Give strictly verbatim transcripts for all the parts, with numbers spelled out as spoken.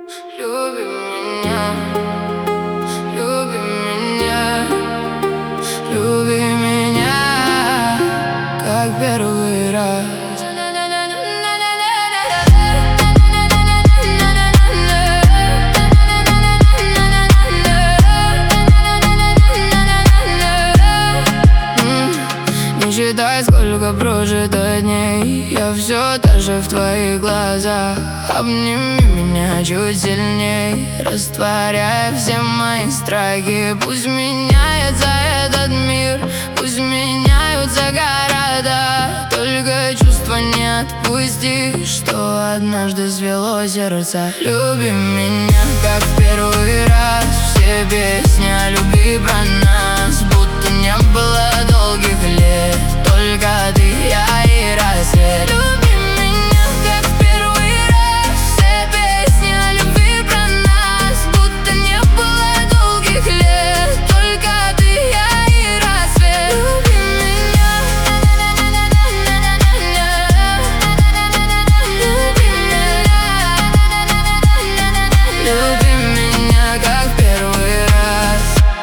Люби меня, люби меня, люби меня, как первый раз. Не считай, сколько прожито дней, я все та же в твоих глазах. Обними меня чуть сильней, растворяя все мои страхи. Пусть меняется этот мир, пусть меняются города, только чувства не отпусти, что однажды свело сердца. Люби меня, как в первый раз. Все песни о любви про нас, будто не было долгих лет, только ты, я и рассвет. Люби меня, как в первый раз. Все песни о любви про нас, будто не было долгих лет, только ты, я и рассвет. Люби меня, люби меня, люби меня, как в первый раз.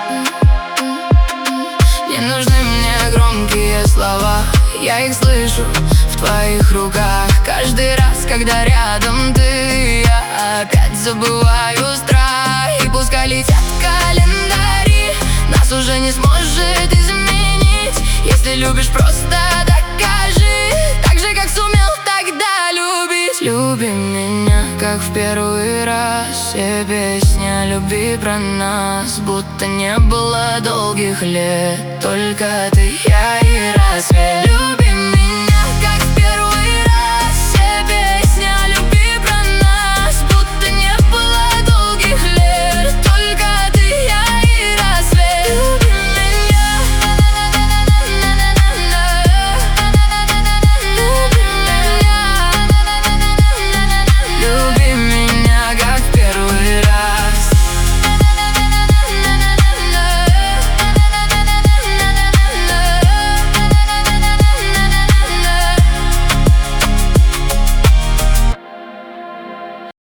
Не нужны мне громкие слова, я их слышу в твоих руках. Каждый раз, когда рядом ты, я опять забываю страх. И пускай летят календари, нас уже не сможет изменить. Если любишь, просто докажи, так же, как сумел тогда любить. Люби меня, как в первый раз. Все песни о любви про нас, будто не было долгих лет, только ты, я и рассвет. Люби